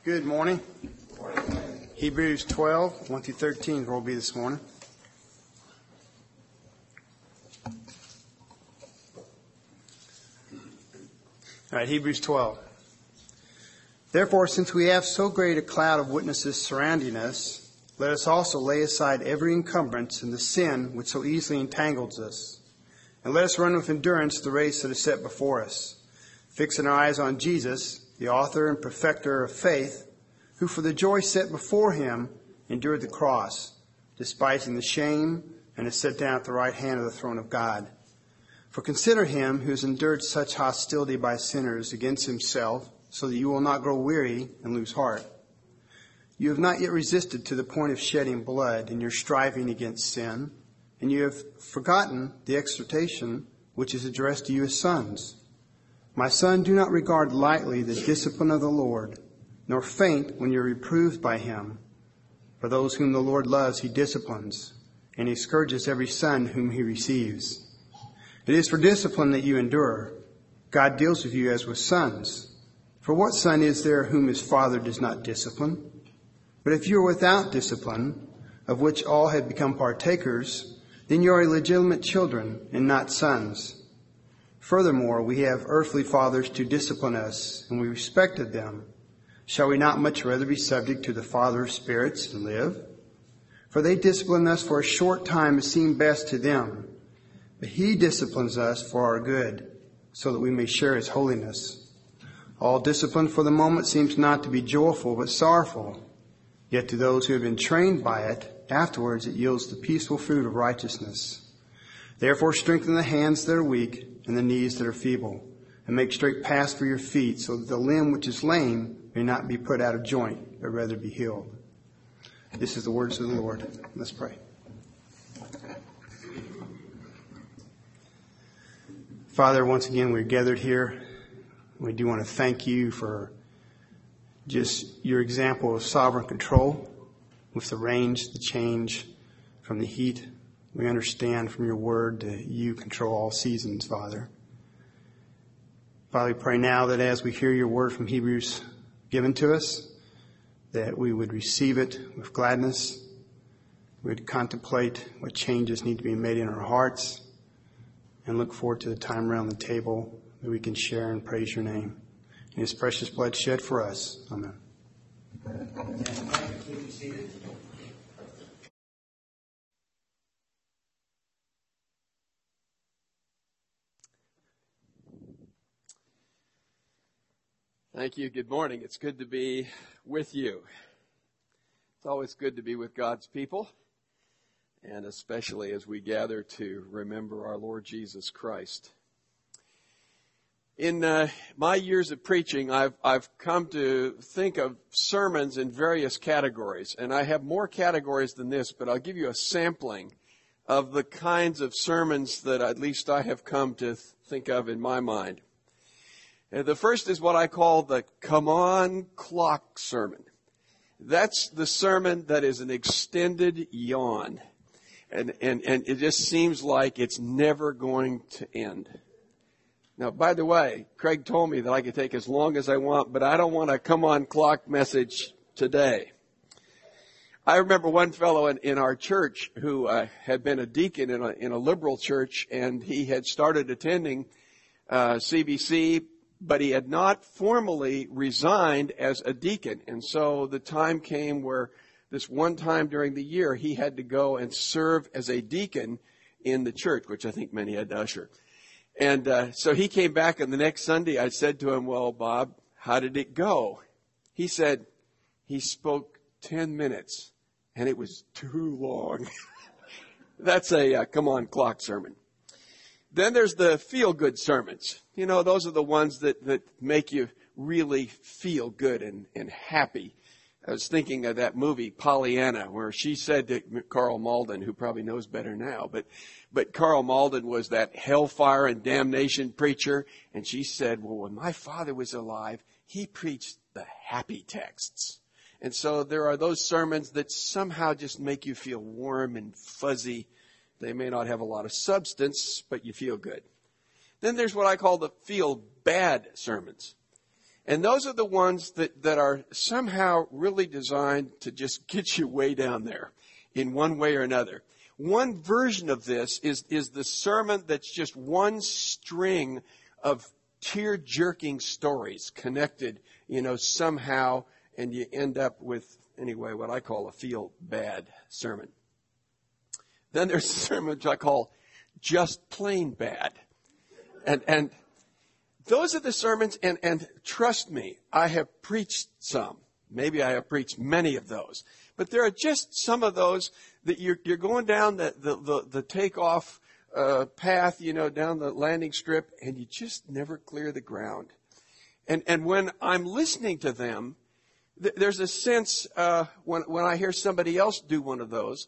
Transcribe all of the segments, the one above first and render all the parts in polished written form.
Good morning. Hebrews 12, 1 through 13 will be this morning. All right, Hebrews 12. Therefore, since we have so great a cloud of witnesses surrounding us, let us also lay aside every encumbrance and the sin which so easily entangles us. And let us run with endurance the race that is set before us, fixing our eyes on Jesus, the author and perfecter of faith, who for the joy set before him endured the cross, despising the shame, and is set down at the right hand of the throne of God. For consider him who has endured such hostility by sinners against himself, so that you will not grow weary and lose heart. You have not yet resisted to the point of shedding blood in your striving against sin, and you have forgotten the exhortation which is addressed to you as sons. My son, do not regard lightly the discipline of the Lord, nor faint when you are reproved by him. For those whom the Lord loves, he disciplines, and he scourges every son whom he receives. It is for discipline that you endure. God deals with you as with sons. For what son is there whom his father does not discipline? But if you are without discipline, of which all have become partakers, then you are illegitimate children and not sons. Furthermore, we have earthly fathers to discipline us, and we respected them. Shall we not much rather be subject to the Father of spirits and live? For they discipline us for a short time as seemed best to them. But he disciplines us for our good, so that we may share his holiness. All discipline for the moment seems not to be joyful, but sorrowful. Yet to those who have been trained by it, afterwards it yields the peaceful fruit of righteousness. Therefore strengthen the hands that are weak and the knees that are feeble, and make straight paths for your feet, so that the limb which is lame may not be put out of joint, but rather be healed. This is the words of the Lord. Let's pray. Father, once again, we're gathered here. We do want to thank you for just your example of sovereign control with the range, the change from the heat. We understand from your word that you control all seasons, Father. Father, we pray now that as we hear your word from Hebrews given to us, that we would receive it with gladness. We would contemplate what changes need to be made in our hearts and look forward to the time around the table that we can share and praise your name. In his precious blood shed for us. Amen. Keep you seated. Thank you. Good morning. It's good to be with you. It's always good to be with God's people, and especially as we gather to remember our Lord Jesus Christ. In my years of preaching, I've come to think of sermons in various categories, and I have more categories than this, but I'll give you a sampling of the kinds of sermons that at least I have come to think of in my mind. The first is what I call the come on clock sermon. That's the sermon that is an extended yawn. And it just seems like it's never going to end. Now, by the way, Craig told me that I could take as long as I want, but I don't want a come on clock message today. I remember one fellow in our church who had been a deacon in a liberal church, and he had started attending CBC, but he had not formally resigned as a deacon. And so the time came where this one time during the year, he had to go and serve as a deacon in the church, which I think many had to usher. And so he came back, and the next Sunday I said to him, well, Bob, how did it go? He said he spoke 10 minutes, and it was too long. That's a come on clock sermon. Then there's the feel-good sermons. You know, those are the ones that make you really feel good and happy. I was thinking of that movie, Pollyanna, where she said to Carl Malden, who probably knows better now, but Carl Malden was that hellfire and damnation preacher, and she said, well, when my father was alive, he preached the happy texts. And so there are those sermons that somehow just make you feel warm and fuzzy. They may not have a lot of substance, but you feel good. Then there's what I call the feel-bad sermons. And those are the ones that are somehow really designed to just get you way down there in one way or another. One version of this is the sermon that's just one string of tear-jerking stories connected, somehow, and you end up with, anyway, what I call a feel-bad sermon. Then there's a sermon which I call just plain bad. And those are the sermons, and trust me, I have preached some. Maybe I have preached many of those. But there are just some of those that you're going down the takeoff path, down the landing strip, and you just never clear the ground. And when I'm listening to them, there's a sense when I hear somebody else do one of those,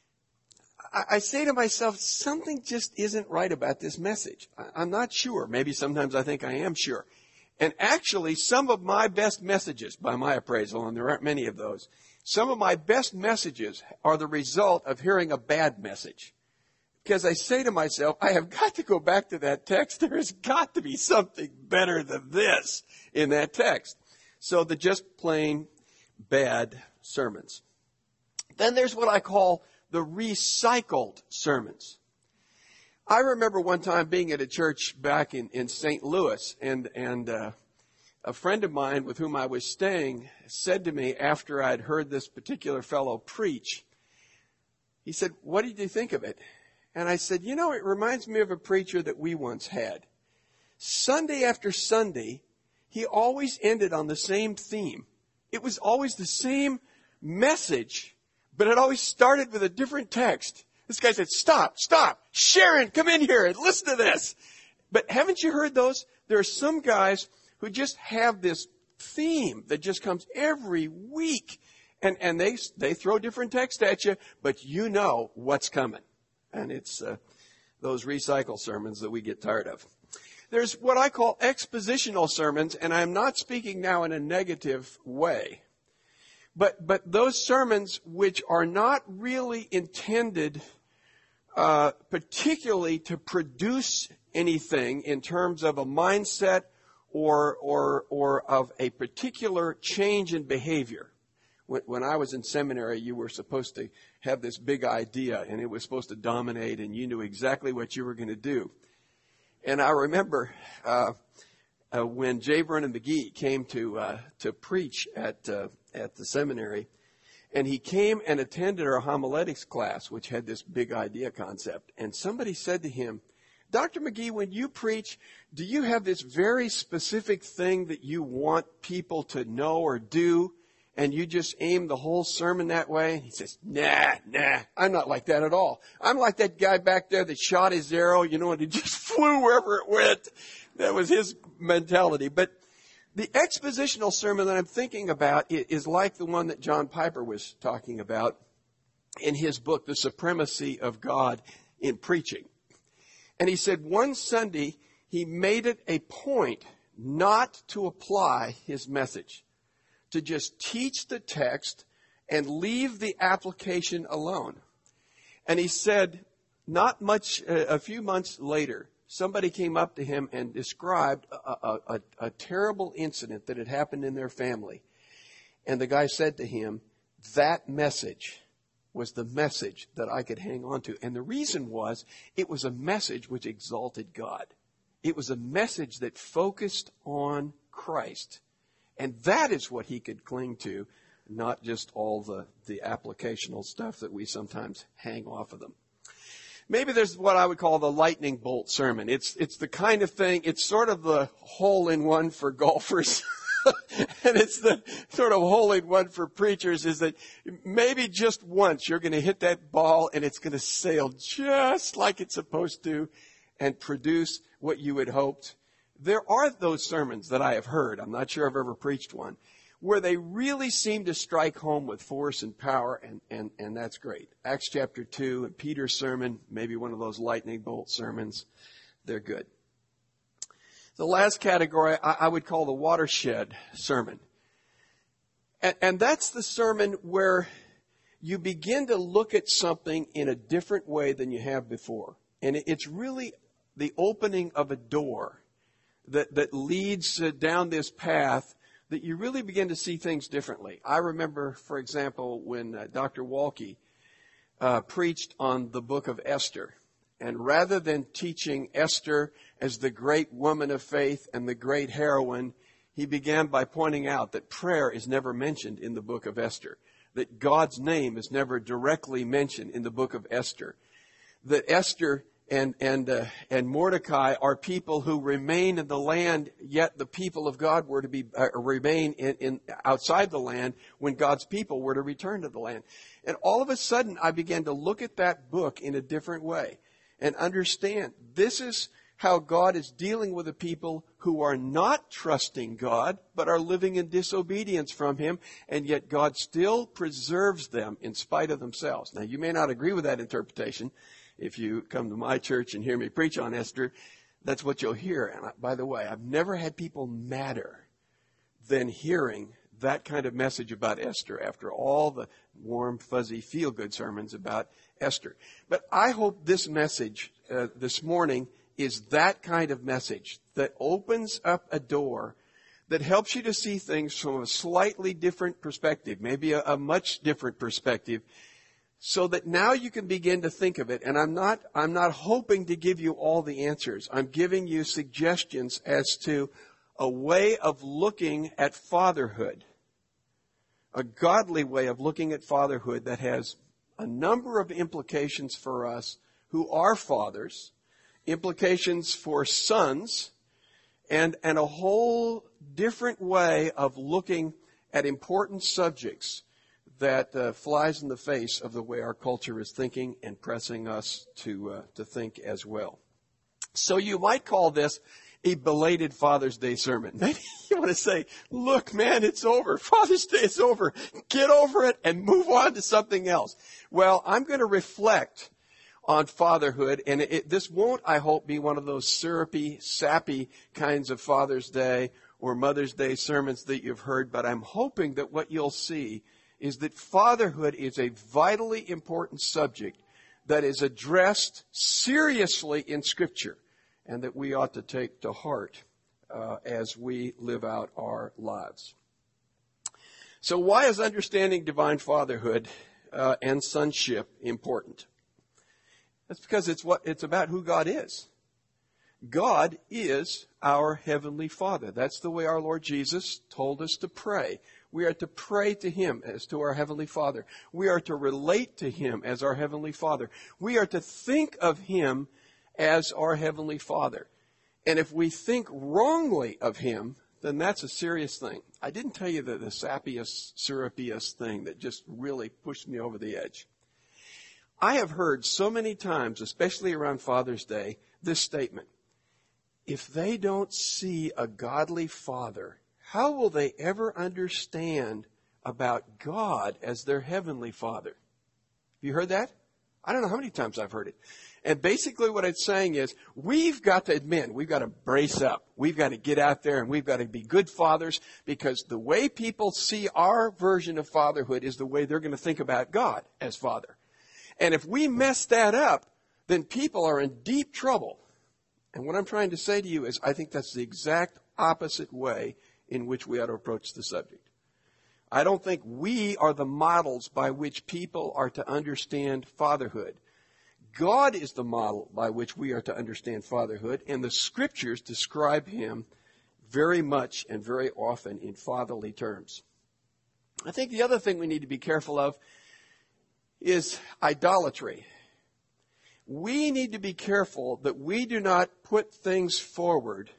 I say to myself, something just isn't right about this message. I'm not sure. Maybe sometimes I think I am sure. And actually, some of my best messages, by my appraisal, and there aren't many of those, some of my best messages are the result of hearing a bad message. Because I say to myself, I have got to go back to that text. There has got to be something better than this in that text. So the just plain bad sermons. Then there's what I call the recycled sermons. I remember one time being at a church back in St. Louis, and a friend of mine with whom I was staying said to me after I'd heard this particular fellow preach, he said, "What did you think of it?" And I said, it reminds me of a preacher that we once had. Sunday after Sunday, he always ended on the same theme. It was always the same message, but it always started with a different text. This guy said, stop, Sharon, come in here and listen to this. But haven't you heard those? There are some guys who just have this theme that just comes every week. And they throw different text at you, but you know what's coming. And it's those recycle sermons that we get tired of. There's what I call expositional sermons, and I'm not speaking now in a negative way. But those sermons which are not really intended particularly to produce anything in terms of a mindset or of a particular change in behavior. When I was in seminary, you were supposed to have this big idea, and it was supposed to dominate, and you knew exactly what you were going to do. And I remember when J. Vernon McGee came to preach at the seminary, and he came and attended our homiletics class, which had this big idea concept. And somebody said to him, "Dr. McGee, when you preach, do you have this very specific thing that you want people to know or do, and you just aim the whole sermon that way?" And he says, nah, I'm not like that at all. I'm like that guy back there that shot his arrow, and it just flew wherever it went. That was his mentality. But the expositional sermon that I'm thinking about is like the one that John Piper was talking about in his book, The Supremacy of God in Preaching. And he said one Sunday he made it a point not to apply his message, to just teach the text and leave the application alone. And he said, a few months later, somebody came up to him and described a terrible incident that had happened in their family. And the guy said to him, that message was the message that I could hang on to. And the reason was, it was a message which exalted God. It was a message that focused on Christ. And that is what he could cling to, not just all the applicational stuff that we sometimes hang off of them. Maybe there's what I would call the lightning bolt sermon. It's the kind of thing, it's sort of the hole-in-one for golfers. And it's the sort of hole-in-one for preachers, is that maybe just once you're going to hit that ball and it's going to sail just like it's supposed to and produce what you had hoped. There are those sermons that I have heard, I'm not sure I've ever preached one, where they really seem to strike home with force and power, and that's great. Acts chapter 2 and Peter's sermon, maybe one of those lightning bolt sermons, they're good. The last category I would call the watershed sermon. And that's the sermon where you begin to look at something in a different way than you have before. And it's really the opening of a door that leads down this path that you really begin to see things differently. I remember, for example, when Dr. Walke preached on the book of Esther. And rather than teaching Esther as the great woman of faith and the great heroine, he began by pointing out that prayer is never mentioned in the book of Esther, that God's name is never directly mentioned in the book of Esther, that Esther and Mordecai are people who remain in the land, yet the people of God were to be remain in outside the land when God's people were to return to the land. And all of a sudden, I began to look at that book in a different way and understand this is how God is dealing with the people who are not trusting God, but are living in disobedience from Him, and yet God still preserves them in spite of themselves. Now, you may not agree with that interpretation. If you come to my church and hear me preach on Esther, that's what you'll hear. And by the way, I've never had people madder than hearing that kind of message about Esther after all the warm, fuzzy, feel-good sermons about Esther. But I hope this message this morning is that kind of message that opens up a door that helps you to see things from a slightly different perspective, maybe a much different perspective, so that now you can begin to think of it. And I'm not hoping to give you all the answers. I'm giving you suggestions as to a way of looking at fatherhood, a godly way of looking at fatherhood that has a number of implications for us who are fathers, implications for sons, and a whole different way of looking at important subjects that flies in the face of the way our culture is thinking and pressing us to think as well. So you might call this a belated Father's Day sermon. Maybe you want to say, look, man, it's over. Father's Day is over. Get over it and move on to something else. Well, I'm going to reflect on fatherhood, and this won't, I hope, be one of those syrupy, sappy kinds of Father's Day or Mother's Day sermons that you've heard, but I'm hoping that what you'll see is that fatherhood is a vitally important subject that is addressed seriously in Scripture and that we ought to take to heart as we live out our lives. So why is understanding divine fatherhood and sonship important? That's because it's about who God is. God is our Heavenly Father. That's the way our Lord Jesus told us to pray. We are to pray to Him as to our Heavenly Father. We are to relate to Him as our Heavenly Father. We are to think of Him as our Heavenly Father. And if we think wrongly of Him, then that's a serious thing. I didn't tell you the sappiest, syrupiest thing that just really pushed me over the edge. I have heard so many times, especially around Father's Day, this statement: if they don't see a godly father, how will they ever understand about God as their Heavenly Father? Have you heard that? I don't know how many times I've heard it. And basically what it's saying is, we've got to admit, we've got to brace up. We've got to get out there and we've got to be good fathers, because the way people see our version of fatherhood is the way they're going to think about God as Father. And if we mess that up, then people are in deep trouble. And what I'm trying to say to you is, I think that's the exact opposite way in which we ought to approach the subject. I don't think we are the models by which people are to understand fatherhood. God is the model by which we are to understand fatherhood, and the Scriptures describe Him very much and very often in fatherly terms. I think the other thing we need to be careful of is idolatry. We need to be careful that we do not put things forward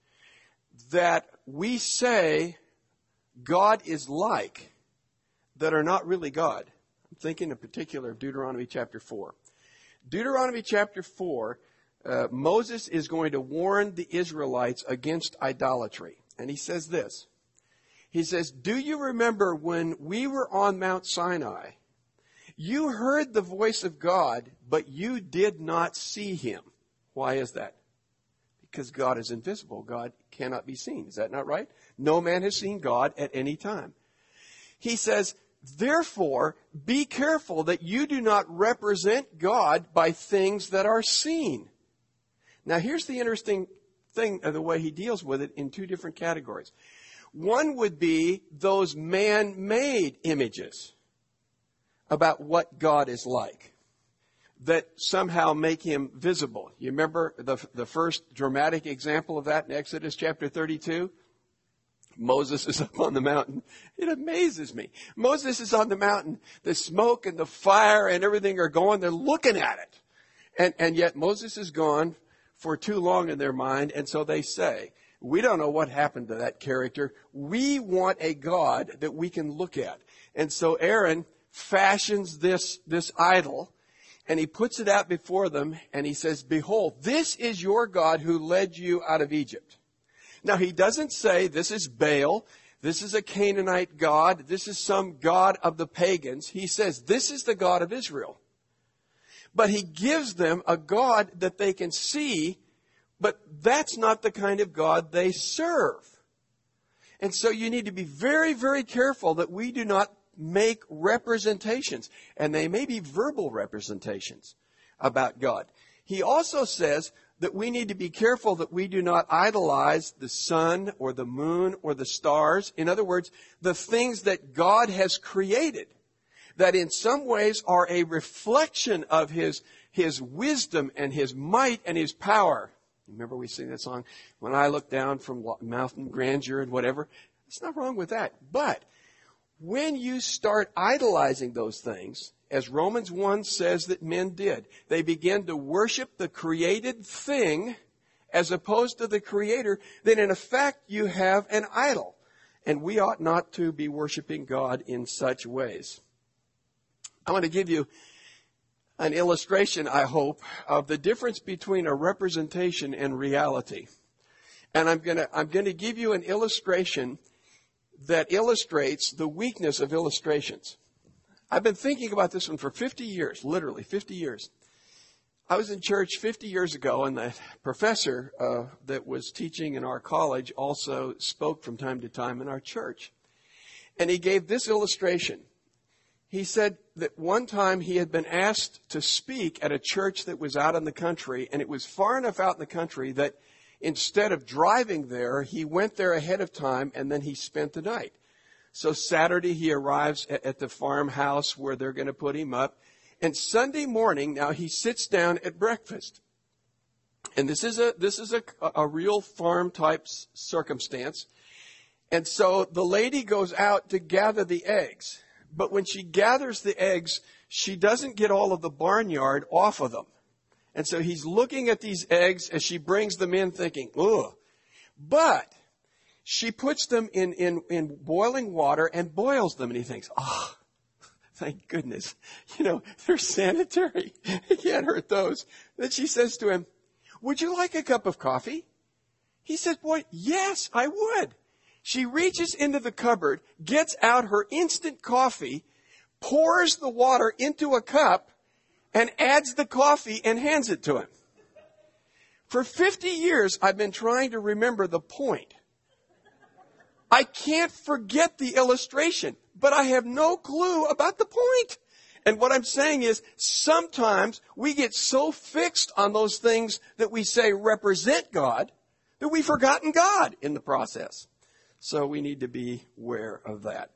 that we say God is like that are not really God. I'm thinking in particular of Deuteronomy chapter 4. Deuteronomy chapter 4, Moses is going to warn the Israelites against idolatry. And he says this. He says, "Do you remember when we were on Mount Sinai? You heard the voice of God, but you did not see Him." Why is that? Because God is invisible. God cannot be seen. Is that not right? No man has seen God at any time. He says, "Therefore, be careful that you do not represent God by things that are seen." Now, here's the interesting thing, the way he deals with it, in two different categories. One would be those man-made images about what God is like that somehow make him visible. You remember the first dramatic example of that in Exodus chapter 32? Moses is up on the mountain. It amazes me. Moses is on the mountain. The smoke and the fire and everything are going. They're looking at it. And yet Moses is gone for too long in their mind. And so they say, we don't know what happened to that character. We want a God that we can look at. And so Aaron fashions this idol, and he puts it out before them, and he says, behold, this is your God who led you out of Egypt. Now, he doesn't say this is Baal, this is a Canaanite god, this is some god of the pagans. He says this is the God of Israel. But he gives them a God that they can see, but that's not the kind of God they serve. And so you need to be very, very careful that we do not make representations, and they may be verbal representations about God. He also says that we need to be careful that we do not idolize the sun or the moon or the stars. In other words, the things that God has created, that in some ways are a reflection of His wisdom and His might and His power. Remember we sing that song, when I look down from mountain grandeur and whatever. There's nothing wrong with that. But when you start idolizing those things, as Romans 1 says that men did, they began to worship the created thing as opposed to the Creator, then in effect you have an idol. And we ought not to be worshiping God in such ways. I want to give you an illustration, I hope, of the difference between a representation and reality. And I'm going to give you an illustration that illustrates the weakness of illustrations. I've been thinking about this one for 50 years, literally 50 years. I was in church 50 years ago, and the professor that was teaching in our college also spoke from time to time in our church. And he gave this illustration. He said that one time he had been asked to speak at a church that was out in the country, and it was far enough out in the country that instead of driving there, he went there ahead of time, and then he spent the night. So Saturday he arrives at the farmhouse where they're going to put him up. And Sunday morning, now he sits down at breakfast. And this is a real farm type circumstance. And so the lady goes out to gather the eggs. But when she gathers the eggs, she doesn't get all of the barnyard off of them. And so he's looking at these eggs as she brings them in thinking, ugh. But she puts them in boiling water and boils them. And he thinks, oh, thank goodness. They're sanitary. You can't hurt those. Then she says to him, would you like a cup of coffee? He says, boy, yes, I would. She reaches into the cupboard, gets out her instant coffee, pours the water into a cup, and adds the coffee and hands it to him. For 50 years, I've been trying to remember the point. I can't forget the illustration, but I have no clue about the point. And what I'm saying is, sometimes we get so fixed on those things that we say represent God, that we've forgotten God in the process. So we need to be aware of that.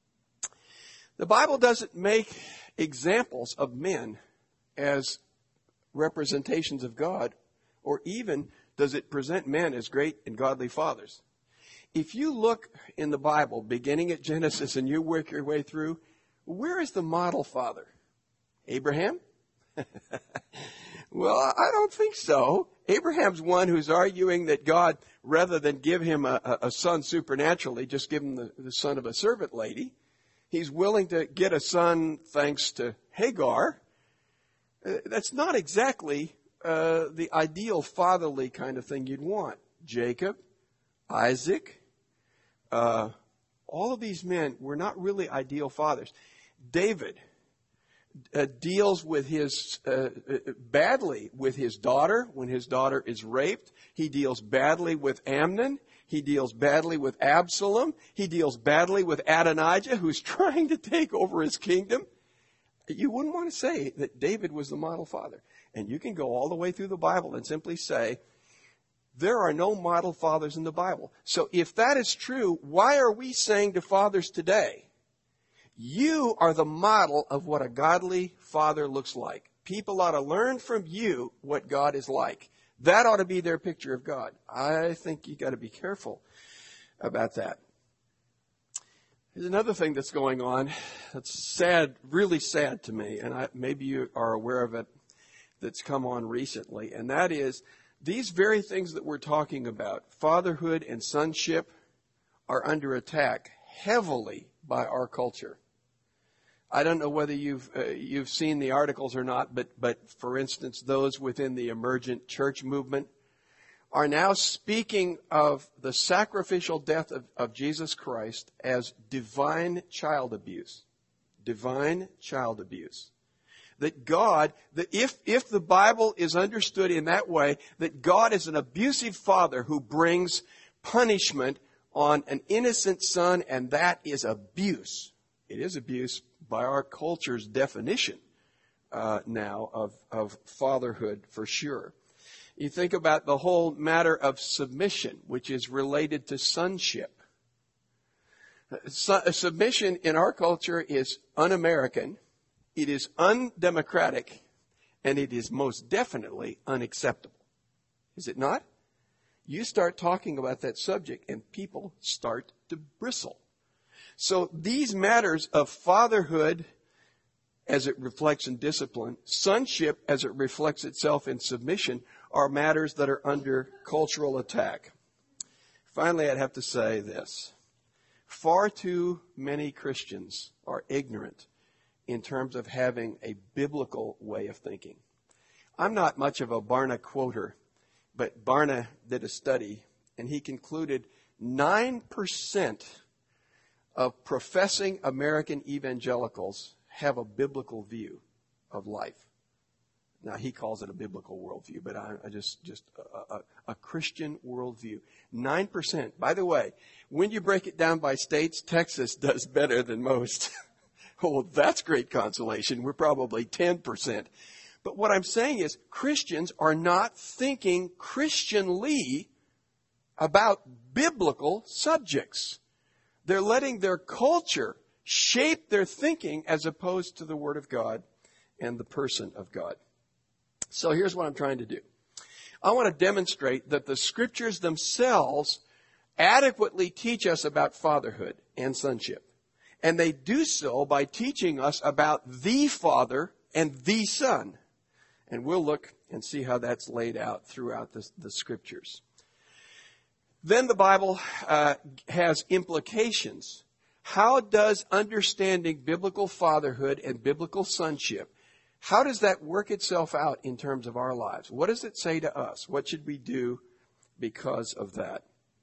The Bible doesn't make examples of men as representations of God, or even does it present men as great and godly fathers. If you look in the Bible, beginning at Genesis, and you work your way through, where is the model father? Abraham? Well, I don't think so. Abraham's one who's arguing that God, rather than give him a son supernaturally, just give him the son of a servant lady. He's willing to get a son thanks to Hagar. That's not exactly the ideal fatherly kind of thing you'd want. Jacob, Isaac, all of these men were not really ideal fathers. David deals with his badly with his daughter when his daughter is raped. He deals badly with Amnon. He deals badly with Absalom. He deals badly with Adonijah, who's trying to take over his kingdom. You wouldn't want to say that David was the model father. And you can go all the way through the Bible and simply say, There are no model fathers in the Bible. So if that is true, why are we saying to fathers today, you are the model of what a godly father looks like. People ought to learn from you what God is like. That ought to be their picture of God. I think you got to be careful about that. There's another thing that's going on that's sad, really sad to me, and maybe you are aware of it, that's come on recently, and that is these very things that we're talking about, fatherhood and sonship, are under attack heavily by our culture. I don't know whether you've seen the articles or not, but for instance, those within the emergent church movement are now speaking of the sacrificial death of Jesus Christ as divine child abuse. Divine child abuse. That God, that if the Bible is understood in that way, that God is an abusive father who brings punishment on an innocent son, and that is abuse. It is abuse by our culture's definition now of fatherhood, for sure. You think about the whole matter of submission, which is related to sonship. Submission in our culture is un-American, it is undemocratic, and it is most definitely unacceptable. Is it not? You start talking about that subject and people start to bristle. So these matters of fatherhood as it reflects in discipline, sonship as it reflects itself in submission, are matters that are under cultural attack. Finally, I'd have to say this. Far too many Christians are ignorant in terms of having a biblical way of thinking. I'm not much of a Barna quoter, but Barna did a study, and he concluded 9% of professing American evangelicals have a biblical view of life. Now, he calls it a biblical worldview, but I just a Christian worldview. 9%. By the way, when you break it down by states, Texas does better than most. Oh, that's great consolation. We're probably 10%. But what I'm saying is Christians are not thinking Christianly about biblical subjects. They're letting their culture shape their thinking as opposed to the Word of God and the person of God. So here's what I'm trying to do. I want to demonstrate that the Scriptures themselves adequately teach us about fatherhood and sonship. And they do so by teaching us about the Father and the Son. And we'll look and see how that's laid out throughout the Scriptures. Then the Bible has implications. How does understanding biblical fatherhood and biblical sonship, how does that work itself out in terms of our lives? What does it say to us? What should we do because of that?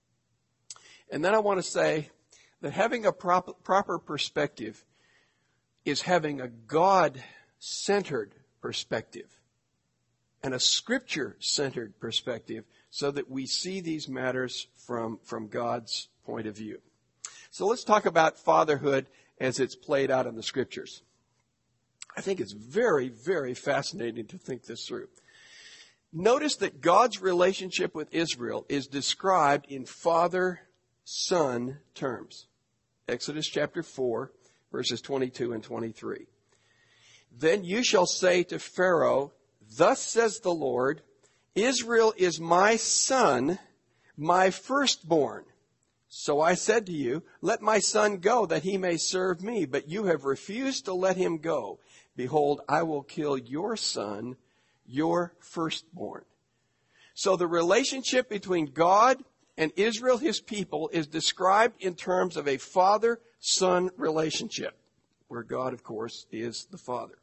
And then I want to say that having a proper perspective is having a God-centered perspective and a Scripture-centered perspective so that we see these matters from God's point of view. So let's talk about fatherhood as it's played out in the Scriptures. I think it's very, very fascinating to think this through. Notice that God's relationship with Israel is described in father-son terms. Exodus chapter 4, verses 22 and 23. Then you shall say to Pharaoh, thus says the Lord, Israel is my son, my firstborn. So I said to you, let my son go that he may serve me, but you have refused to let him go. Behold, I will kill your son, your firstborn. So the relationship between God and Israel, his people, is described in terms of a father-son relationship, where God, of course, is the father.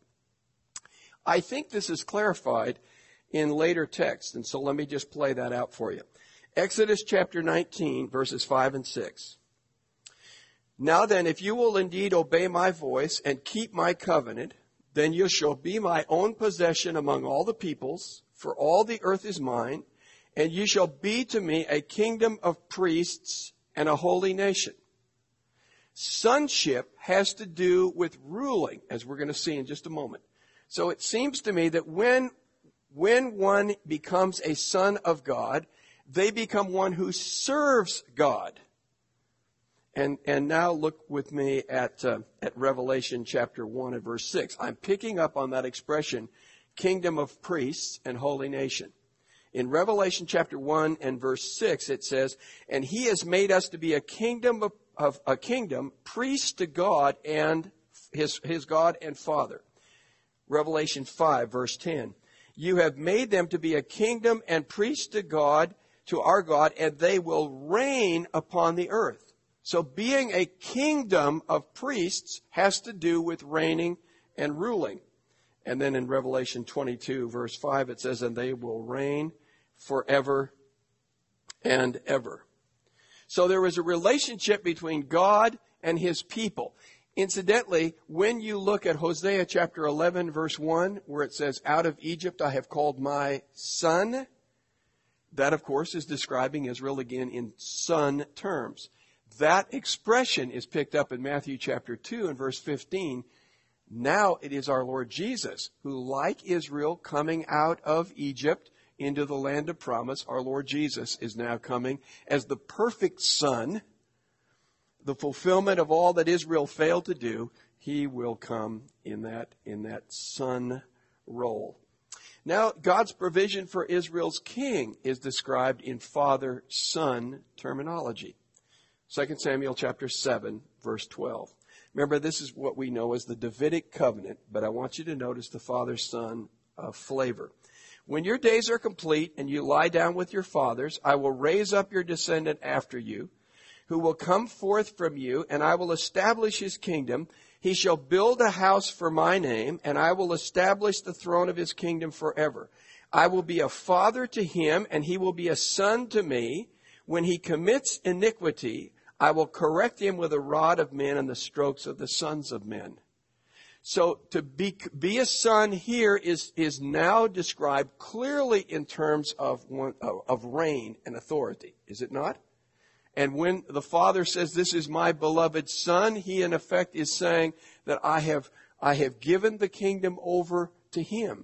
I think this is clarified in later texts, and so let me just play that out for you. Exodus chapter 19, verses 5 and 6. Now then, if you will indeed obey my voice and keep my covenant, then you shall be my own possession among all the peoples, for all the earth is mine, and you shall be to me a kingdom of priests and a holy nation. Sonship has to do with ruling, as we're going to see in just a moment. So it seems to me that when one becomes a son of God, they become one who serves God. And now look with me at Revelation chapter 1 and verse 6. I'm picking up on that expression, kingdom of priests and holy nation. In Revelation chapter 1 and verse 6, it says, and he has made us to be a kingdom priests to God and his God and Father. Revelation 5 verse 10. You have made them to be a kingdom and priests to God, to our God, and they will reign upon the earth. So being a kingdom of priests has to do with reigning and ruling. And then in Revelation 22 verse 5 it says, and they will reign forever and ever. So there is a relationship between God and his people. Incidentally, when you look at Hosea chapter 11 verse 1, where it says, out of Egypt I have called my son, that of course is describing Israel again in son terms. That expression is picked up in Matthew chapter 2 and verse 15. Now it is our Lord Jesus who, like Israel, coming out of Egypt into the land of promise, our Lord Jesus is now coming as the perfect son, the fulfillment of all that Israel failed to do. He will come in that son role. Now, God's provision for Israel's king is described in father-son terminology. 2 Samuel chapter 7, verse 12. Remember, this is what we know as the Davidic covenant, but I want you to notice the father-son flavor. When your days are complete and you lie down with your fathers, I will raise up your descendant after you, who will come forth from you, and I will establish his kingdom. He shall build a house for my name, and I will establish the throne of his kingdom forever. I will be a father to him, and he will be a son to me. When he commits iniquity, I will correct him with a rod of men and the strokes of the sons of men. So to be a son here is now described clearly in terms of reign and authority, is it not? And when the Father says, this is my beloved Son, he in effect is saying that I have given the kingdom over to him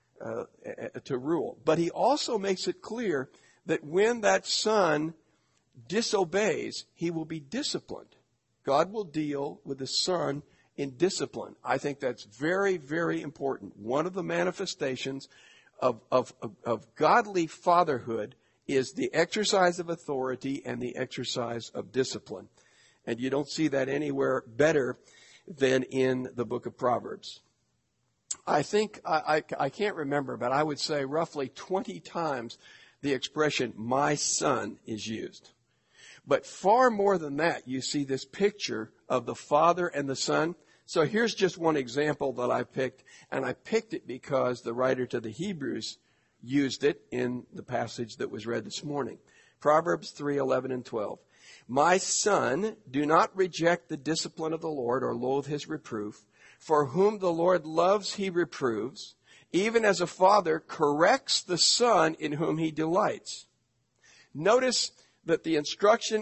to rule. But he also makes it clear that when that Son disobeys, he will be disciplined. God will deal with the Son in discipline. I think that's very, very important. One of the manifestations of godly fatherhood is the exercise of authority and the exercise of discipline. And you don't see that anywhere better than in the book of Proverbs. I think, I can't remember, but I would say roughly 20 times the expression, my son, is used. But far more than that, you see this picture of the Father and the Son. So here's just one example that I picked, and I picked it because the writer to the Hebrews used it in the passage that was read this morning. Proverbs 3:11 and 12. My son, do not reject the discipline of the Lord or loathe his reproof. For whom the Lord loves, he reproves, even as a father corrects the son in whom he delights. Notice that the instruction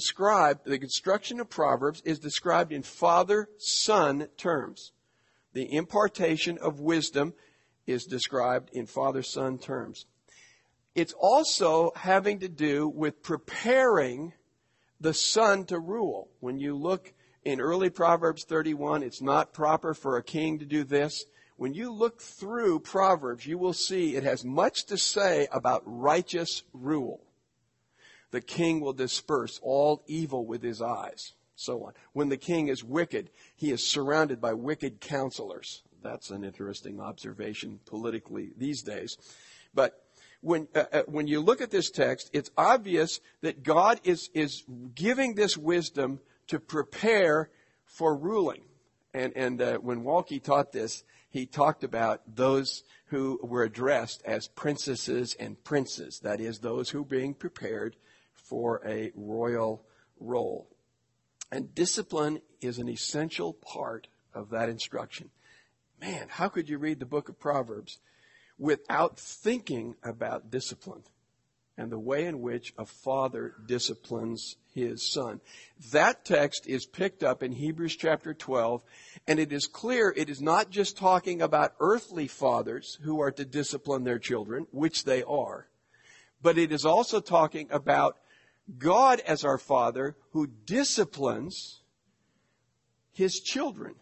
of Proverbs is described in father-son terms. The impartation of wisdom is described in father-son terms. It's also having to do with preparing the son to rule. When you look in early Proverbs 31, it's not proper for a king to do this. When you look through Proverbs, you will see it has much to say about righteous rule. The king will disperse all evil with his eyes, so on. When the king is wicked, he is surrounded by wicked counselors. That's an interesting observation politically these days. But when you look at this text, it's obvious that God is giving this wisdom to prepare for ruling. And when Walke taught this, he talked about those who were addressed as princesses and princes. That is, those who are being prepared for a royal role. And discipline is an essential part of that instruction. Man, how could you read the book of Proverbs without thinking about discipline and the way in which a father disciplines his son? That text is picked up in Hebrews chapter 12, and it is clear it is not just talking about earthly fathers who are to discipline their children, which they are, but it is also talking about God as our Father who disciplines His children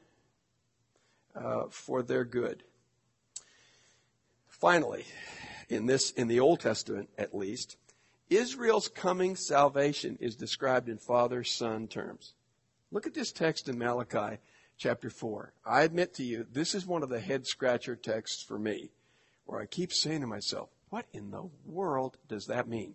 for their good. Finally, in the Old Testament at least, Israel's coming salvation is described in Father-Son terms. Look at this text in Malachi chapter 4. I admit to you, this is one of the head-scratcher texts for me, where I keep saying to myself, what in the world does that mean?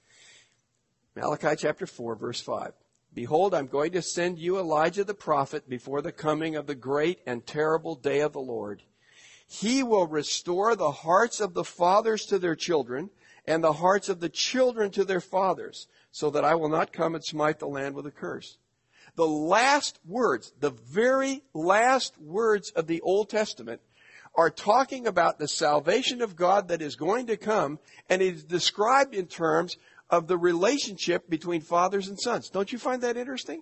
Malachi chapter 4, verse 5. Behold, I'm going to send you Elijah the prophet before the coming of the great and terrible day of the Lord. He will restore the hearts of the fathers to their children and the hearts of the children to their fathers, so that I will not come and smite the land with a curse. The last words, the very last words of the Old Testament are talking about the salvation of God that is going to come, and it is described in terms of the relationship between fathers and sons. Don't you find that interesting?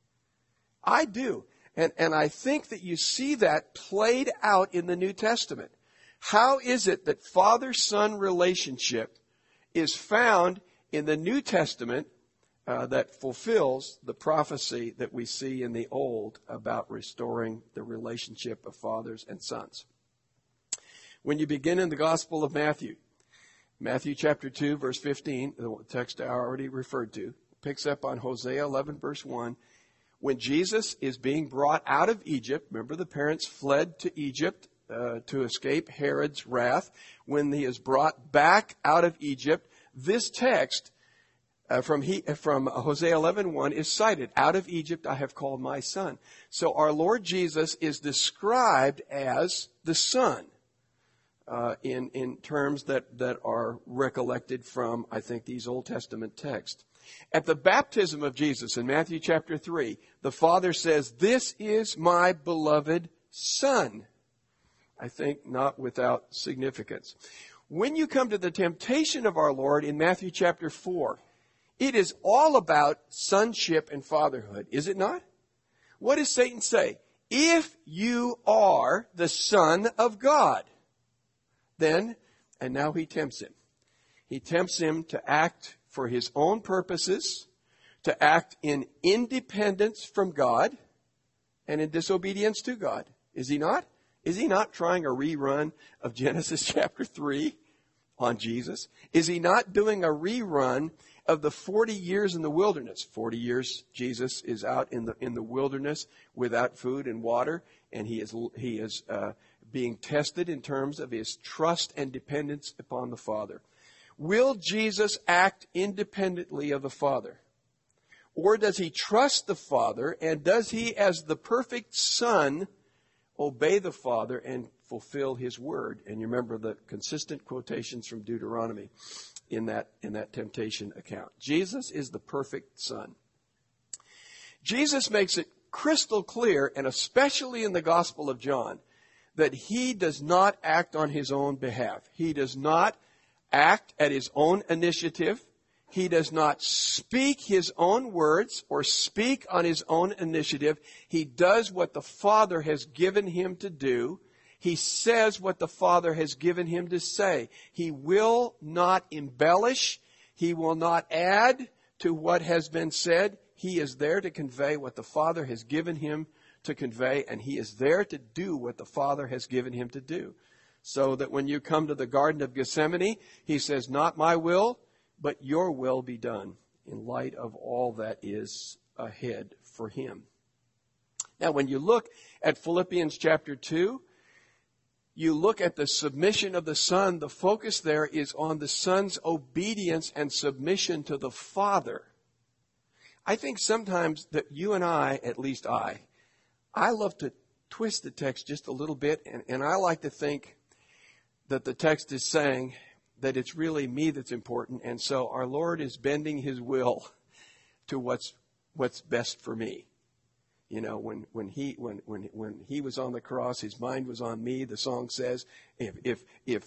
I do. And I think that you see that played out in the New Testament. How is it that father-son relationship is found in the New Testament that fulfills the prophecy that we see in the Old about restoring the relationship of fathers and sons? When you begin in the Gospel of Matthew, Matthew chapter 2, verse 15, the text I already referred to, picks up on Hosea 11, verse 1. When Jesus is being brought out of Egypt, remember the parents fled to Egypt to escape Herod's wrath. When he is brought back out of Egypt, this text from Hosea 11:1 is cited. Out of Egypt I have called my son. So our Lord Jesus is described as the Son in terms that are recollected from, I think, these Old Testament texts. At the baptism of Jesus in Matthew chapter 3, the Father says, "This is my beloved Son." I think not without significance. When you come to the temptation of our Lord in Matthew chapter 4, it is all about sonship and fatherhood, is it not? What does Satan say? If you are the Son of God, then, and now he tempts him. He tempts him to act for his own purposes, to act in independence from God and in disobedience to God. Is he not? Is he not trying a rerun of Genesis chapter 3 on Jesus? Is he not doing a rerun of the 40 years in the wilderness? 40 years Jesus is out in the wilderness without food and water, and he is being tested in terms of his trust and dependence upon the Father. Will Jesus act independently of the Father? Or does he trust the Father, and does he, as the perfect Son, obey the Father and fulfill his word? And you remember the consistent quotations from Deuteronomy in that temptation account. Jesus is the perfect Son. Jesus makes it crystal clear, and especially in the Gospel of John, that he does not act on his own behalf. He does not act at his own initiative. He does not speak his own words or speak on his own initiative. He does what the Father has given him to do. He says what the Father has given him to say. He will not embellish. He will not add to what has been said. He is there to convey what the Father has given him to convey, and he is there to do what the Father has given him to do. So that when you come to the Garden of Gethsemane, he says, "Not my will, but your will be done," in light of all that is ahead for him. Now, when you look at Philippians chapter 2, you look at the submission of the Son. The focus there is on the Son's obedience and submission to the Father. I think sometimes that you and I, at least I love to twist the text just a little bit, and I like to think that the text is saying that it's really me that's important, and so our Lord is bending his will to what's best for me. You know, when he was on the cross, his mind was on me. The song says, if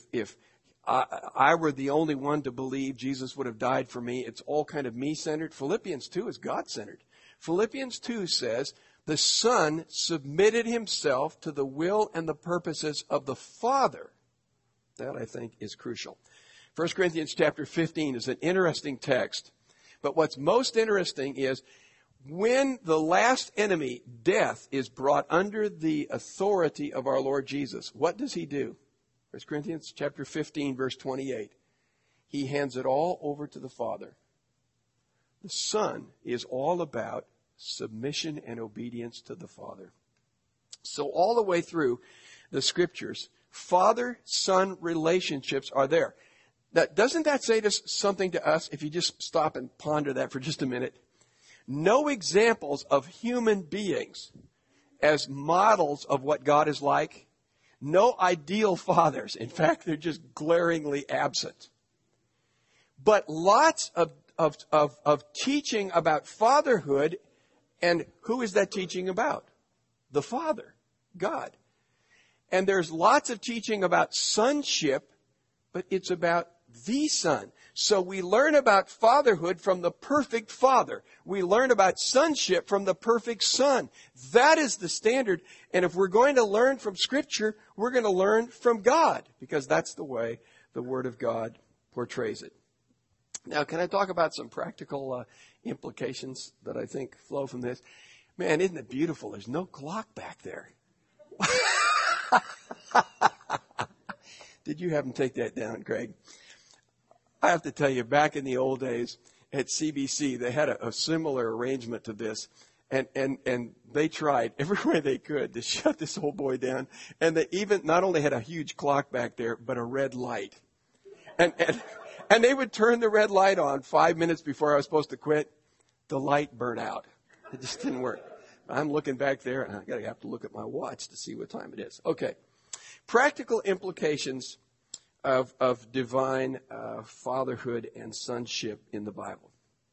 I were the only one to believe Jesus would have died for me, it's all kind of me-centered. Philippians 2 is God-centered. Philippians 2 says, the Son submitted himself to the will and the purposes of the Father. That, I think, is crucial. 1 Corinthians chapter 15 is an interesting text. But what's most interesting is when the last enemy, death, is brought under the authority of our Lord Jesus, what does he do? 1 Corinthians chapter 15, verse 28. He hands it all over to the Father. The Son is all about submission and obedience to the Father. So all the way through the Scriptures, Father-Son relationships are there. Now, doesn't that say something to us if you just stop and ponder that for just a minute? No examples of human beings as models of what God is like. No ideal fathers. In fact, they're just glaringly absent. But lots of teaching about fatherhood, and who is that teaching about? The Father, God. And there's lots of teaching about sonship, but it's about the Son. So we learn about fatherhood from the perfect Father. We learn about sonship from the perfect Son. That is the standard. And if we're going to learn from Scripture, we're going to learn from God, because that's the way the Word of God portrays it. Now, can I talk about some practical implications that I think flow from this? Man, isn't it beautiful? There's no clock back there. Did you have them take that down, Greg? I have to tell you, back in the old days at CBC, they had a similar arrangement to this. And they tried every way they could to shut this old boy down. And they even not only had a huge clock back there, but a red light. And they would turn the red light on 5 minutes before I was supposed to quit. The light burned out. It just didn't work. I'm looking back there, and I have to look at my watch to see what time it is. Okay. Practical implications of divine fatherhood and sonship in the Bible.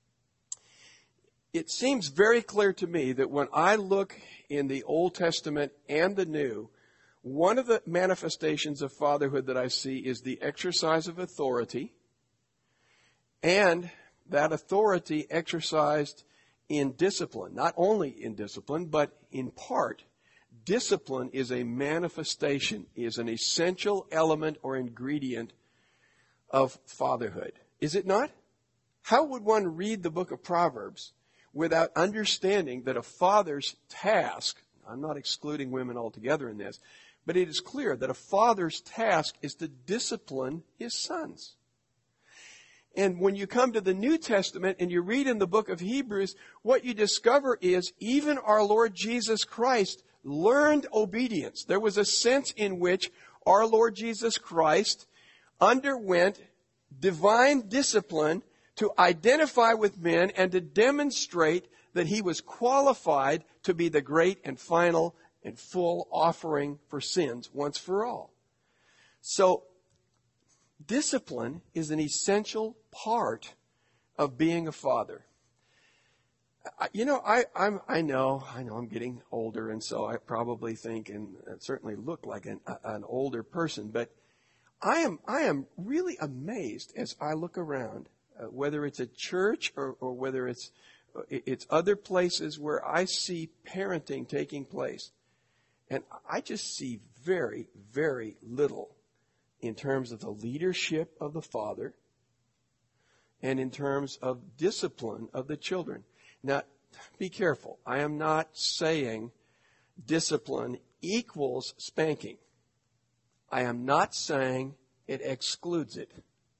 It seems very clear to me that when I look in the Old Testament and the New, one of the manifestations of fatherhood that I see is the exercise of authority, and that authority exercised in discipline. Not only in discipline, but in part. Discipline is a manifestation, is an essential element or ingredient of fatherhood. Is it not? How would one read the book of Proverbs without understanding that a father's task, I'm not excluding women altogether in this, but it is clear that a father's task is to discipline his sons. And when you come to the New Testament and you read in the book of Hebrews, what you discover is even our Lord Jesus Christ learned obedience. There was a sense in which our Lord Jesus Christ underwent divine discipline to identify with men and to demonstrate that he was qualified to be the great and final and full offering for sins once for all. So, discipline is an essential part of being a father. I know I'm getting older, and so I probably think and certainly look like an older person, but I am really amazed as I look around, whether it's a church or whether it's other places where I see parenting taking place. And I just see very, very little in terms of the leadership of the father and in terms of discipline of the children. Now, be careful. I am not saying discipline equals spanking. I am not saying it excludes it.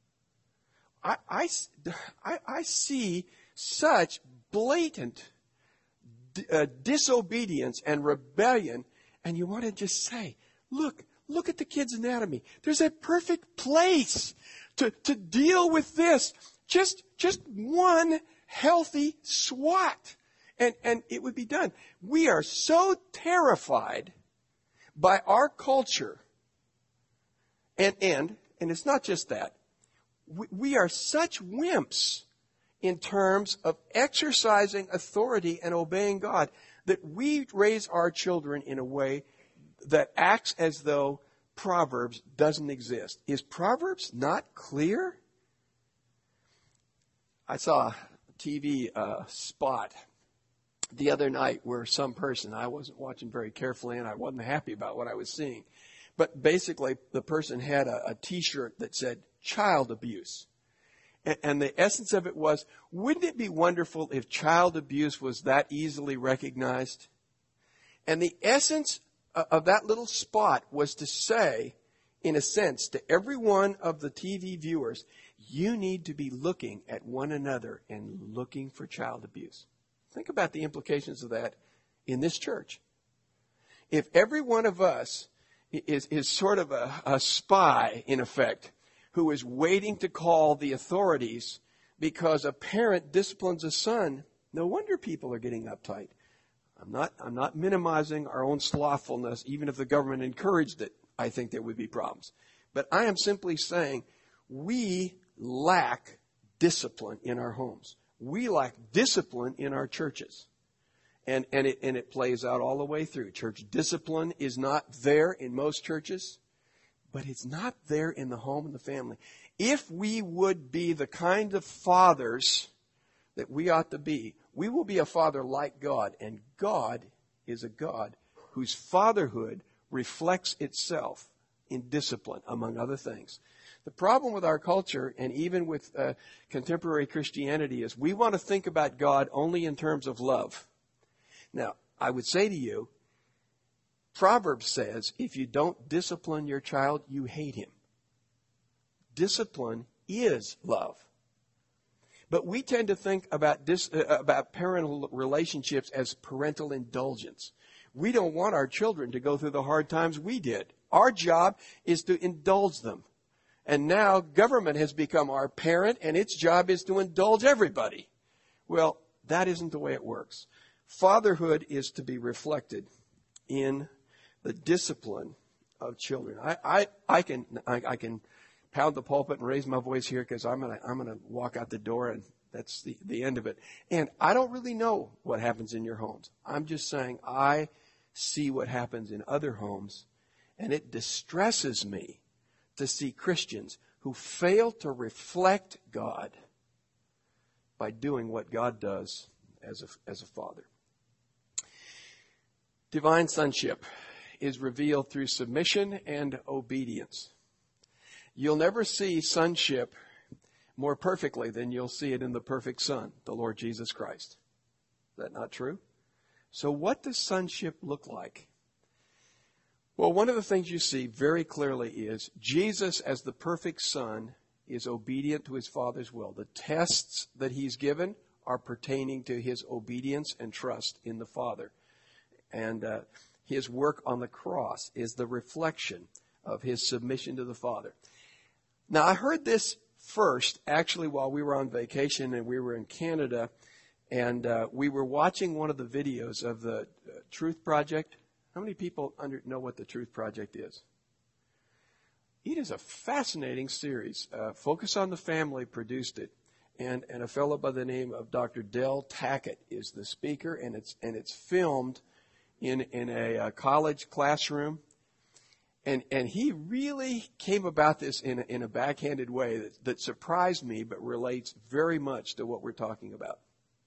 I see such blatant disobedience and rebellion, and you want to just say, look at the kid's anatomy. There's a perfect place to deal with this. Just one healthy swat, and it would be done. We are so terrified by our culture, and it's not just that. We are such wimps in terms of exercising authority and obeying God that we raise our children in a way that acts as though Proverbs doesn't exist. Is Proverbs not clear? I saw a TV spot the other night where some person, I wasn't watching very carefully and I wasn't happy about what I was seeing, But basically, the person had a T-shirt that said child abuse. And the essence of it was, wouldn't it be wonderful if child abuse was that easily recognized? And the essence of that little spot was to say, in a sense, to every one of the TV viewers, you need to be looking at one another and looking for child abuse. Think about the implications of that in this church. If every one of us is sort of a spy, in effect, who is waiting to call the authorities because a parent disciplines a son, no wonder people are getting uptight. I'm not minimizing our own slothfulness. Even if the government encouraged it, I think there would be problems. But I am simply saying we lack discipline in our homes. We lack discipline in our churches. And it plays out all the way through. Church discipline is not there in most churches, but it's not there in the home and the family. If we would be the kind of fathers that we ought to be, we will be a father like God. And God is a God whose fatherhood reflects itself in discipline, among other things. The problem with our culture, and even with contemporary Christianity, is we want to think about God only in terms of love. Now, I would say to you, Proverbs says, if you don't discipline your child, you hate him. Discipline is love. But we tend to think about parental relationships as parental indulgence. We don't want our children to go through the hard times we did. Our job is to indulge them. And now government has become our parent, and its job is to indulge everybody. Well, that isn't the way it works. Fatherhood is to be reflected in the discipline of children. I can pound the pulpit and raise my voice here because I'm gonna walk out the door, and that's the end of it. And I don't really know what happens in your homes. I'm just saying I see what happens in other homes, and it distresses me to see Christians who fail to reflect God by doing what God does as a father. Divine sonship is revealed through submission and obedience. You'll never see sonship more perfectly than you'll see it in the perfect Son, the Lord Jesus Christ. Is that not true? So what does sonship look like? Well, one of the things you see very clearly is Jesus, as the perfect Son, is obedient to his Father's will. The tests that he's given are pertaining to his obedience and trust in the Father. And his work on the cross is the reflection of his submission to the Father. Now, I heard this first, actually, while we were on vacation and we were in Canada, and we were watching one of the videos of the Truth Project. How many people know what the Truth Project is? It is a fascinating series. Focus on the Family produced it, and a fellow by the name of Dr. Del Tackett is the speaker, and it's filmed in a college classroom, and he really came about this in a backhanded way that surprised me, but relates very much to what we're talking about.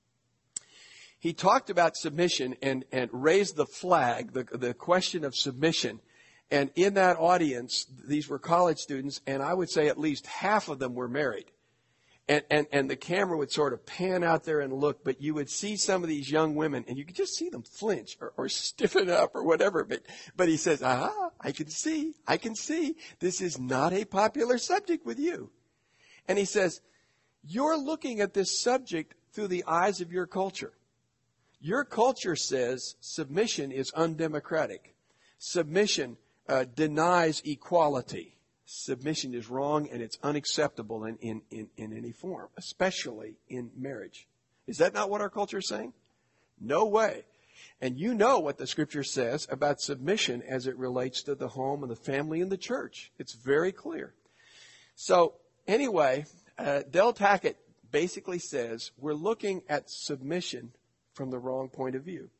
He talked about submission and raised the flag, the question of submission. And in that audience, these were college students, and I would say at least half of them were married. And the camera would sort of pan out there and look, but you would see some of these young women, and you could just see them flinch or stiffen up or whatever. But he says, I can see. This is not a popular subject with you. And he says, you're looking at this subject through the eyes of your culture. Your culture says submission is undemocratic. Submission denies equality. Submission is wrong and it's unacceptable in any form, especially in marriage. Is that not what our culture is saying? No way. And you know what the Scripture says about submission as it relates to the home and the family and the church. It's very clear. So anyway, Del Tackett basically says we're looking at submission from the wrong point of view.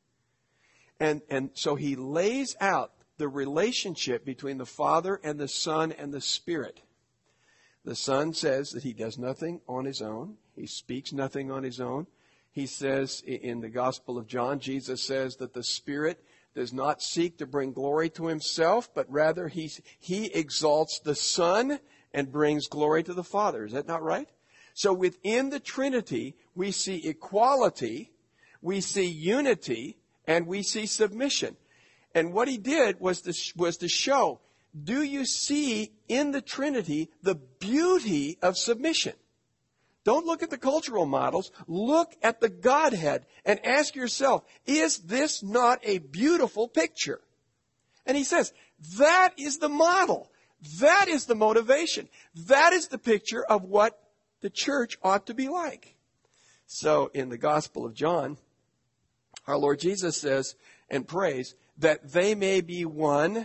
And so he lays out the relationship between the Father and the Son and the Spirit. The Son says that he does nothing on his own. He speaks nothing on his own. He says in the Gospel of John, Jesus says that the Spirit does not seek to bring glory to himself, but rather he exalts the Son and brings glory to the Father. Is that not right? So within the Trinity, we see equality, we see unity, and we see submission. And what he did was to show, do you see in the Trinity the beauty of submission? Don't look at the cultural models. Look at the Godhead and ask yourself, is this not a beautiful picture? And he says, that is the model. That is the motivation. That is the picture of what the church ought to be like. So in the Gospel of John, our Lord Jesus says and prays that they may be one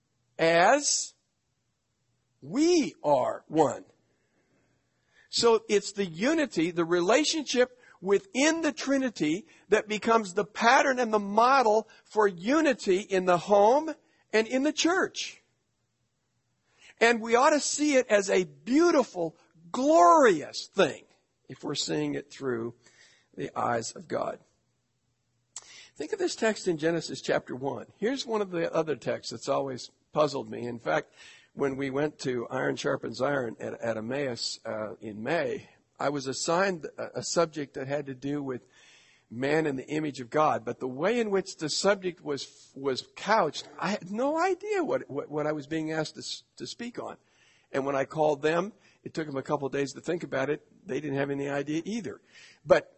as we are one. So it's the unity, the relationship within the Trinity that becomes the pattern and the model for unity in the home and in the church. And we ought to see it as a beautiful, glorious thing if we're seeing it through the eyes of God. Think of this text in Genesis chapter 1. Here's one of the other texts that's always puzzled me. In fact, when we went to Iron Sharpens Iron at Emmaus in May, I was assigned a subject that had to do with man in the image of God. But the way in which the subject was couched, I had no idea what I was being asked to speak on. And when I called them, it took them a couple of days to think about it. They didn't have any idea either. But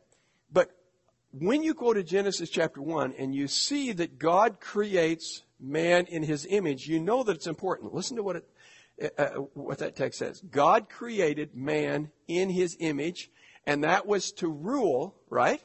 when you go to Genesis chapter 1 and you see that God creates man in his image, you know that it's important. Listen to what that text says. God created man in his image, and that was to rule, right?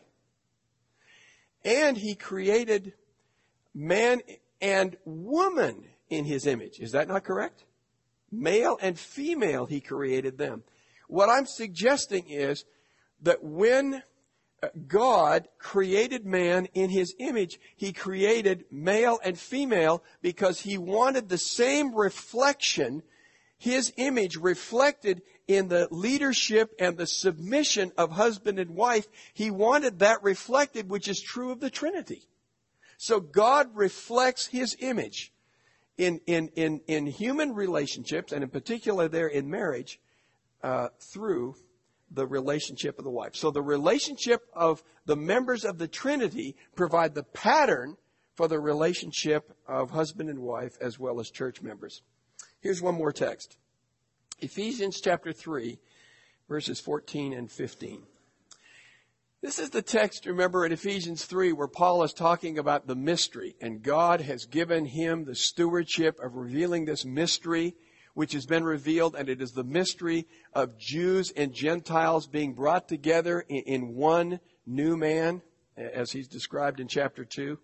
And he created man and woman in his image. Is that not correct? Male and female, he created them. What I'm suggesting is that when God created man in his image, he created male and female because he wanted the same reflection, his image reflected in the leadership and the submission of husband and wife. He wanted that reflected, which is true of the Trinity. So God reflects his image in human relationships, and in particular there in marriage, through the relationship of the wife. So the relationship of the members of the Trinity provide the pattern for the relationship of husband and wife as well as church members. Here's one more text. Ephesians chapter 3, verses 14 and 15. This is the text, remember, in Ephesians 3 where Paul is talking about the mystery, and God has given him the stewardship of revealing this mystery which has been revealed, and it is the mystery of Jews and Gentiles being brought together in one new man, as he's described in chapter 2.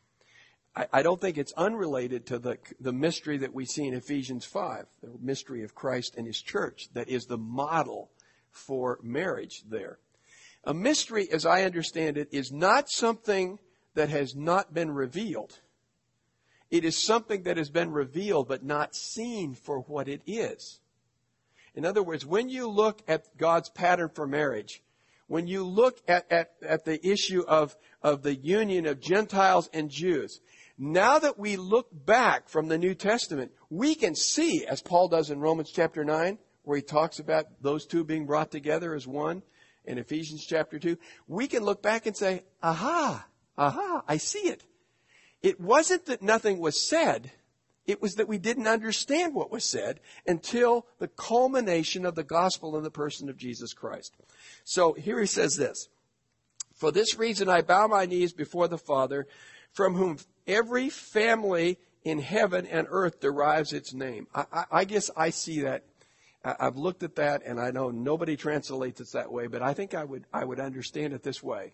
I don't think it's unrelated to the mystery that we see in Ephesians 5, the mystery of Christ and his church, that is the model for marriage there. A mystery, as I understand it, is not something that has not been revealed. It is something that has been revealed but not seen for what it is. In other words, when you look at God's pattern for marriage, when you look at the issue of the union of Gentiles and Jews, now that we look back from the New Testament, we can see, as Paul does in Romans chapter 9, where he talks about those two being brought together as one, in Ephesians chapter 2, we can look back and say, aha, I see it. It wasn't that nothing was said. It was that we didn't understand what was said until the culmination of the gospel in the person of Jesus Christ. So here he says this. For this reason I bow my knees before the Father, from whom every family in heaven and earth derives its name. I guess I see that. I've looked at that, and I know nobody translates it that way, but I think I would understand it this way.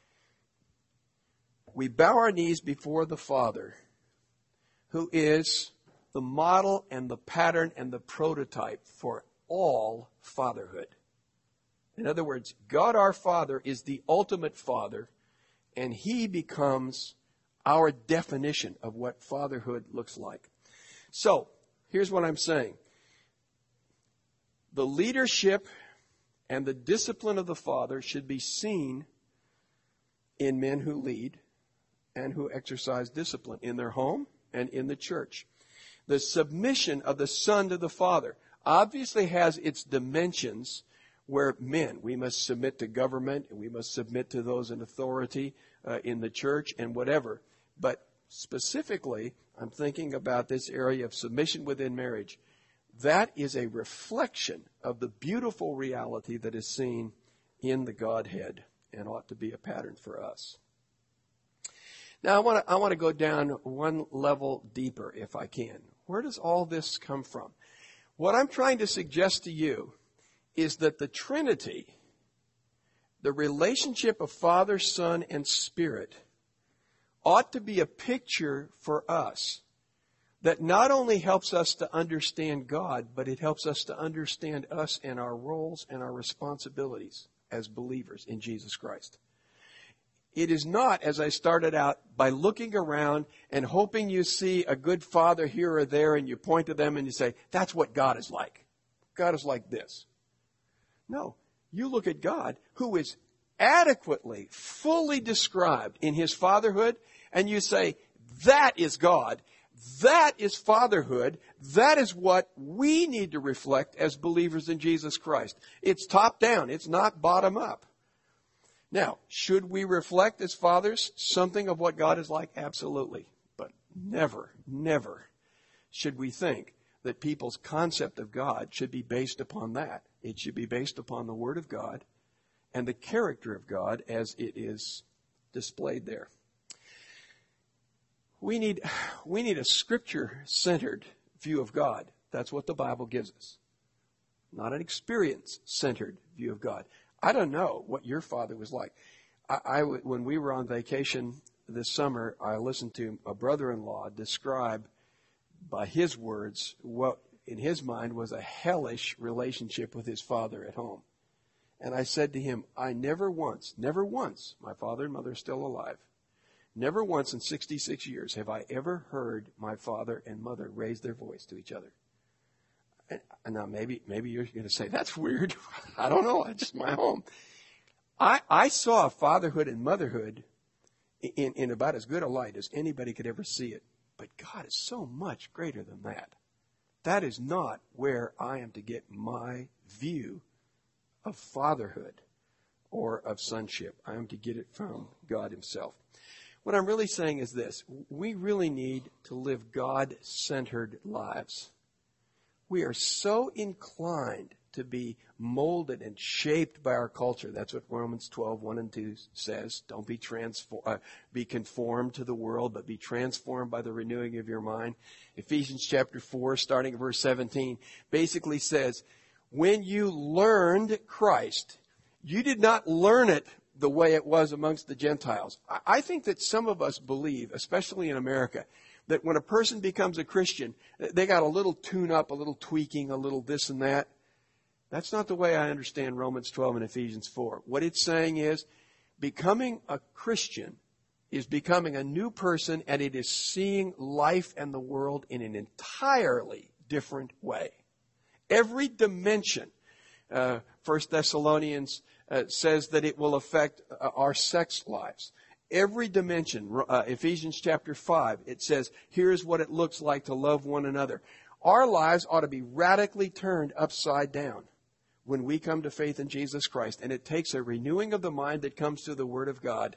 We bow our knees before the Father, who is the model and the pattern and the prototype for all fatherhood. In other words, God our Father is the ultimate Father, and he becomes our definition of what fatherhood looks like. So, here's what I'm saying. The leadership and the discipline of the Father should be seen in men who lead, and who exercise discipline in their home and in the church. The submission of the Son to the Father obviously has its dimensions where men, we must submit to government, and we must submit to those in authority in the church and whatever. But specifically, I'm thinking about this area of submission within marriage. That is a reflection of the beautiful reality that is seen in the Godhead and ought to be a pattern for us. Now, I want to go down one level deeper if I can. Where does all this come from? What I'm trying to suggest to you is that the Trinity, the relationship of Father, Son, and Spirit, ought to be a picture for us that not only helps us to understand God, but it helps us to understand us and our roles and our responsibilities as believers in Jesus Christ. It is not, as I started out, by looking around and hoping you see a good father here or there and you point to them and you say, that's what God is like. God is like this. No, you look at God, who is adequately, fully described in his fatherhood, and you say, that is God. That is fatherhood. That is what we need to reflect as believers in Jesus Christ. It's top down. It's not bottom up. Now, should we reflect as fathers something of what God is like? Absolutely. But never, never should we think that people's concept of God should be based upon that. It should be based upon the Word of God and the character of God as it is displayed there. We need a Scripture-centered view of God. That's what the Bible gives us. Not an experience-centered view of God. I don't know what your father was like. When we were on vacation this summer, I listened to a brother-in-law describe, by his words, what in his mind was a hellish relationship with his father at home. And I said to him, I never once, my father and mother are still alive, never once in 66 years have I ever heard my father and mother raise their voice to each other. And now maybe you're going to say, that's weird. I don't know. It's just my home. I saw fatherhood and motherhood in about as good a light as anybody could ever see it. But God is so much greater than that. That is not where I am to get my view of fatherhood or of sonship. I am to get it from God himself. What I'm really saying is this. We really need to live God-centered lives. We are so inclined to be molded and shaped by our culture. That's what Romans 12, 1 and 2 says. Don't be conformed to the world, but be transformed by the renewing of your mind. Ephesians chapter 4, starting at verse 17, basically says, when you learned Christ, you did not learn it the way it was amongst the Gentiles. I think that some of us believe, especially in America, that when a person becomes a Christian, they got a little tune-up, a little tweaking, a little this and that. That's not the way I understand Romans 12 and Ephesians 4. What it's saying is, becoming a Christian is becoming a new person, and it is seeing life and the world in an entirely different way. Every dimension. 1 Thessalonians says that it will affect our sex lives. Every dimension, Ephesians chapter 5, it says, here's what it looks like to love one another. Our lives ought to be radically turned upside down when we come to faith in Jesus Christ. And it takes a renewing of the mind that comes through the Word of God.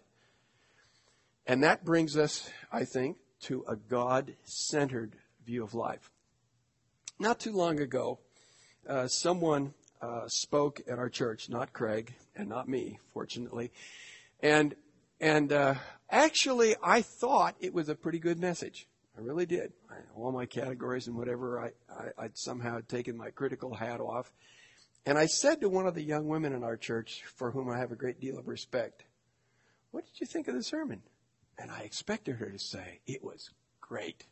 And that brings us, I think, to a God-centered view of life. Not too long ago, someone spoke at our church, not Craig and not me, fortunately. And actually, I thought it was a pretty good message. I really did. All my categories and whatever, I'd somehow taken my critical hat off. And I said to one of the young women in our church, for whom I have a great deal of respect, what did you think of the sermon? And I expected her to say, it was great.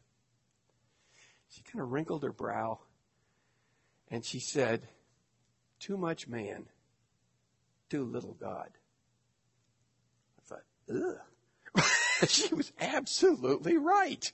She kind of wrinkled her brow, and she said, too much man, too little God. I thought, ugh. She was absolutely right.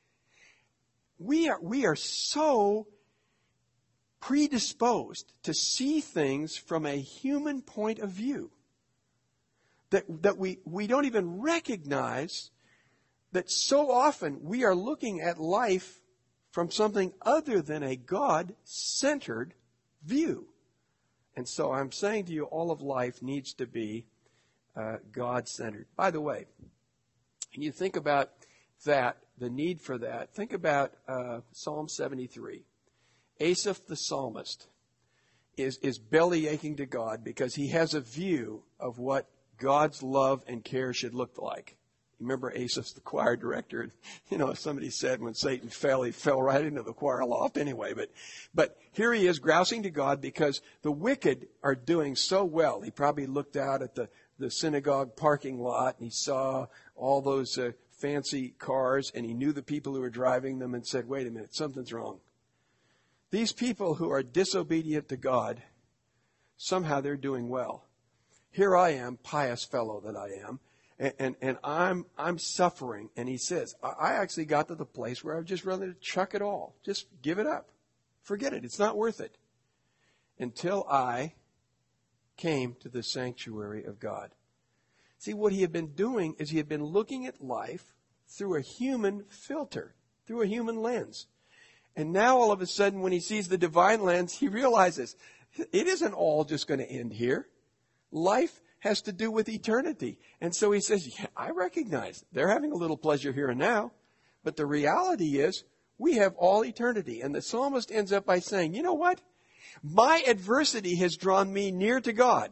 We are so predisposed to see things from a human point of view that we don't even recognize that so often we are looking at life from something other than a God-centered view. And so I'm saying to you, all of life needs to be God-centered. By the way, when you think about that, the need for that, think about Psalm 73. Asaph the psalmist is belly aching to God because he has a view of what God's love and care should look like. Remember, Asaph's the choir director. And, somebody said when Satan fell, he fell right into the choir loft anyway. But here he is grousing to God because the wicked are doing so well. He probably looked out at the synagogue parking lot and he saw all those fancy cars and he knew the people who were driving them and said, wait a minute, something's wrong. These people who are disobedient to God, somehow they're doing well. Here I am, pious fellow that I am. And I'm suffering. And he says, I actually got to the place where I would just rather chuck it all. Just give it up. Forget it. It's not worth it. Until I came to the sanctuary of God. See, what he had been doing is he had been looking at life through a human filter, through a human lens. And now all of a sudden when he sees the divine lens, he realizes it isn't all just going to end here. Life has to do with eternity. And so he says, yeah, I recognize they're having a little pleasure here and now, but the reality is we have all eternity. And the psalmist ends up by saying, you know what? My adversity has drawn me near to God.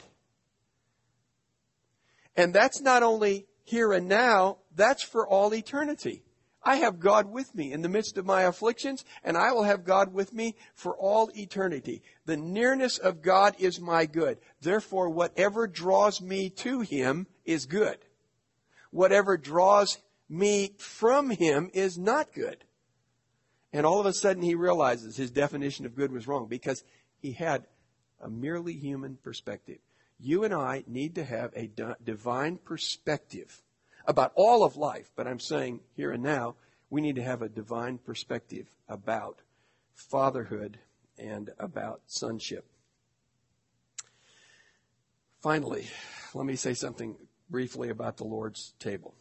And that's not only here and now, that's for all eternity. I have God with me in the midst of my afflictions, and I will have God with me for all eternity. The nearness of God is my good. Therefore, whatever draws me to Him is good. Whatever draws me from Him is not good. And all of a sudden he realizes his definition of good was wrong because he had a merely human perspective. You and I need to have a divine perspective about all of life, but I'm saying here and now, we need to have a divine perspective about fatherhood and about sonship. Finally, let me say something briefly about the Lord's table.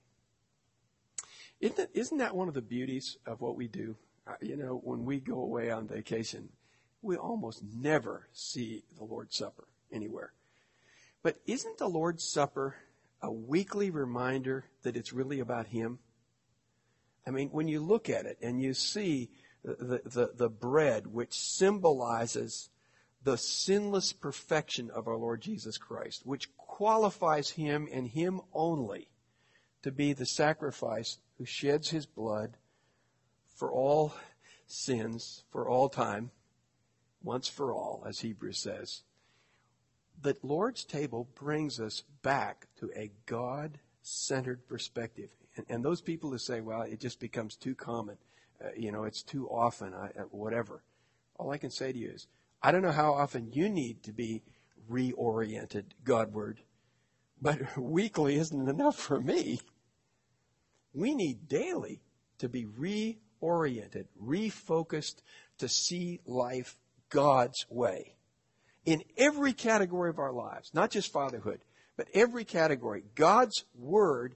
Isn't that one of the beauties of what we do? When we go away on vacation, we almost never see the Lord's Supper anywhere. But isn't the Lord's Supper a weekly reminder that it's really about Him? I mean, when you look at it and you see the bread which symbolizes the sinless perfection of our Lord Jesus Christ, which qualifies Him and Him only to be the sacrifice who sheds His blood for all sins, for all time, once for all, as Hebrews says. The Lord's table brings us back to a God-centered perspective. And those people who say, well, it just becomes too common, it's too often, whatever. All I can say to you is, I don't know how often you need to be reoriented Godward, but weekly isn't enough for me. We need daily to be reoriented, refocused to see life God's way. In every category of our lives, not just fatherhood, but every category, God's Word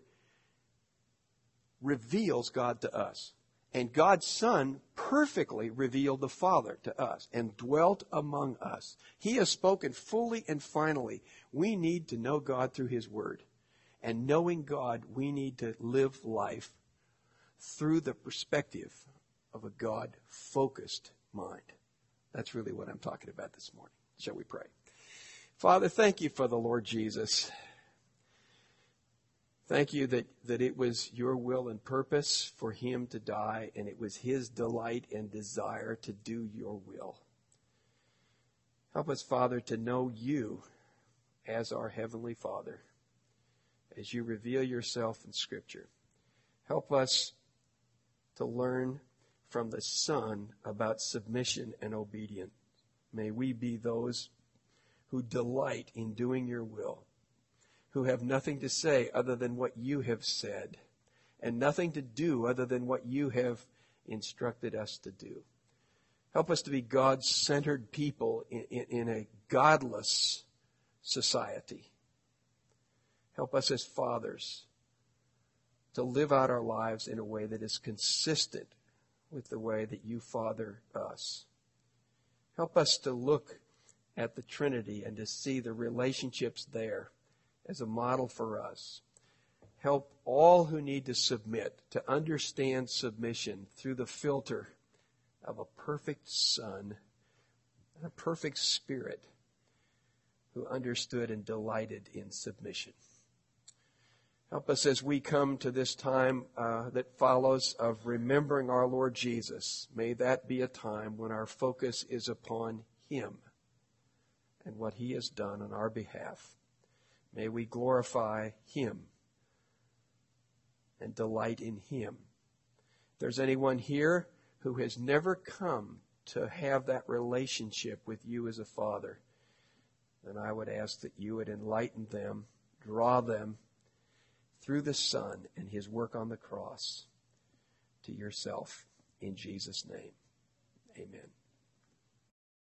reveals God to us. And God's Son perfectly revealed the Father to us and dwelt among us. He has spoken fully and finally. We need to know God through His Word. And knowing God, we need to live life through the perspective of a God-focused mind. That's really what I'm talking about this morning. Shall we pray? Father, thank you for the Lord Jesus. Thank you that it was your will and purpose for Him to die, and it was His delight and desire to do your will. Help us, Father, to know you as our Heavenly Father, as you reveal yourself in Scripture. Help us to learn from the Son about submission and obedience. May we be those who delight in doing your will, who have nothing to say other than what you have said, and nothing to do other than what you have instructed us to do. Help us to be God-centered people in a godless society. Help us as fathers to live out our lives in a way that is consistent with the way that you father us. Help us to look at the Trinity and to see the relationships there as a model for us. Help all who need to submit to understand submission through the filter of a perfect Son and a perfect Spirit who understood and delighted in submission. Help us as we come to this time that follows of remembering our Lord Jesus. May that be a time when our focus is upon Him and what He has done on our behalf. May we glorify Him and delight in Him. If there's anyone here who has never come to have that relationship with you as a father, then I would ask that you would enlighten them, draw them through the Son and His work on the cross to yourself. In Jesus' name, amen.